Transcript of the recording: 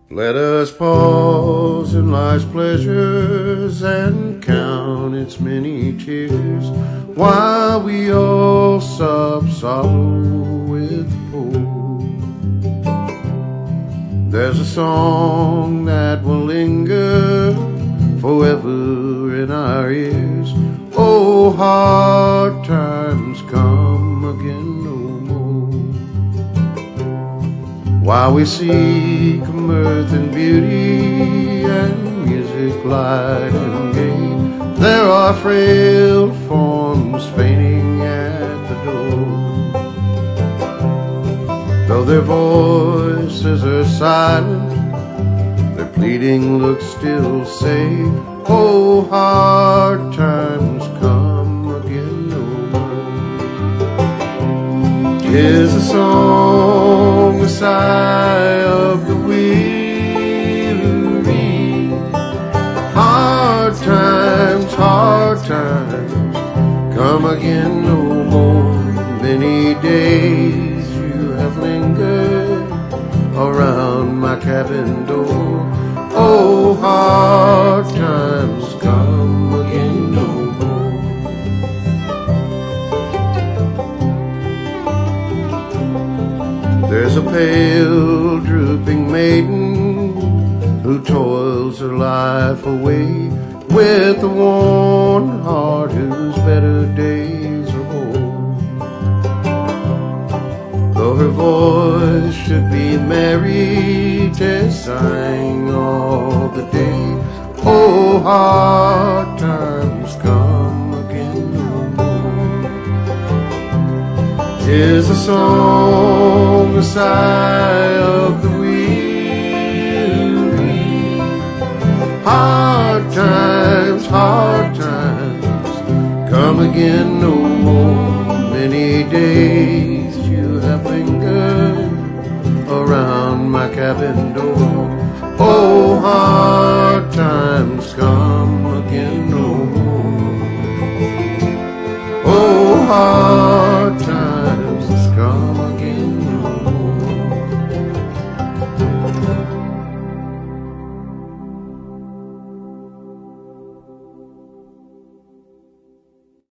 Let us pause in life's pleasures and count its many tears, while we all sob sorrow with the poor. There's a song that will linger forever in our ears. Oh, hard times come again no more. While we seek mirth and beauty and music light and gay, there are frail forms fainting at the door. Though their voices are silent, their pleading looks still say, oh, hard times come again no more. 'Tis a song, the sigh of the weary. Hard times come again no more. Many days you have lingered around my cabin door. Oh, hard times come again no more. There's a pale, drooping maiden who toils her life away with a worn heart whose better days are old. Though her voice should be merry, 'tis sighing all the day. Oh, hard times come again no more. 'Tis a song, the sigh of the weary. Hard times come again no more. Many days you have lingered around my cabin door. Oh, hard times come again no more. Oh, hard